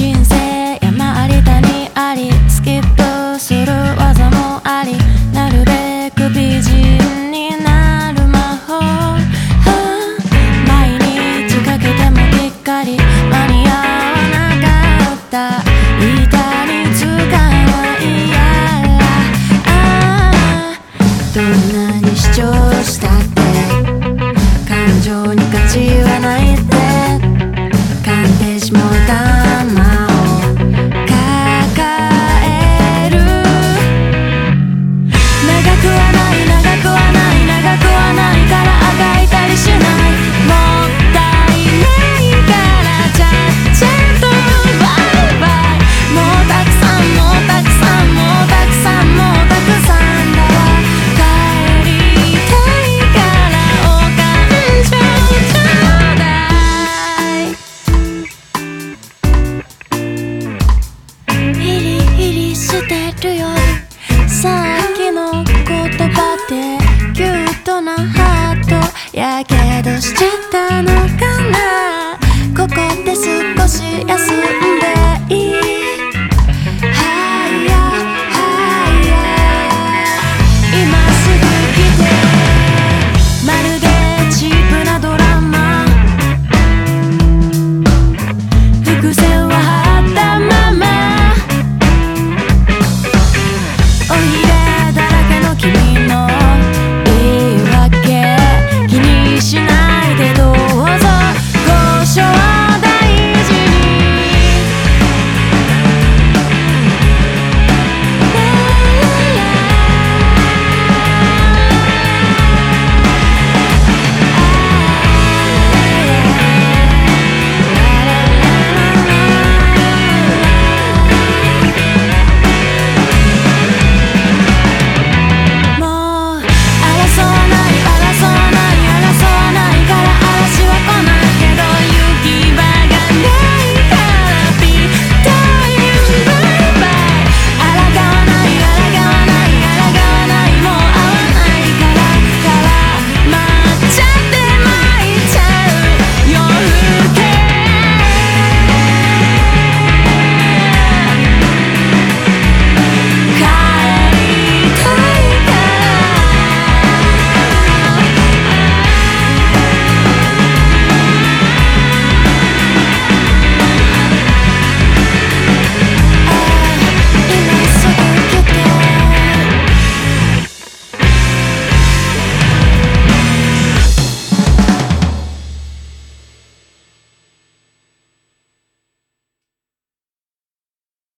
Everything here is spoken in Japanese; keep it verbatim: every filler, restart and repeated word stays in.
人生山あり谷ありスキップする技もありなるべく美人になる魔法、はあ、毎日かけてもぴっかり間に合わなかった板につかないやら、ああどんなに主張したって感情に価値はないって鑑定しもたま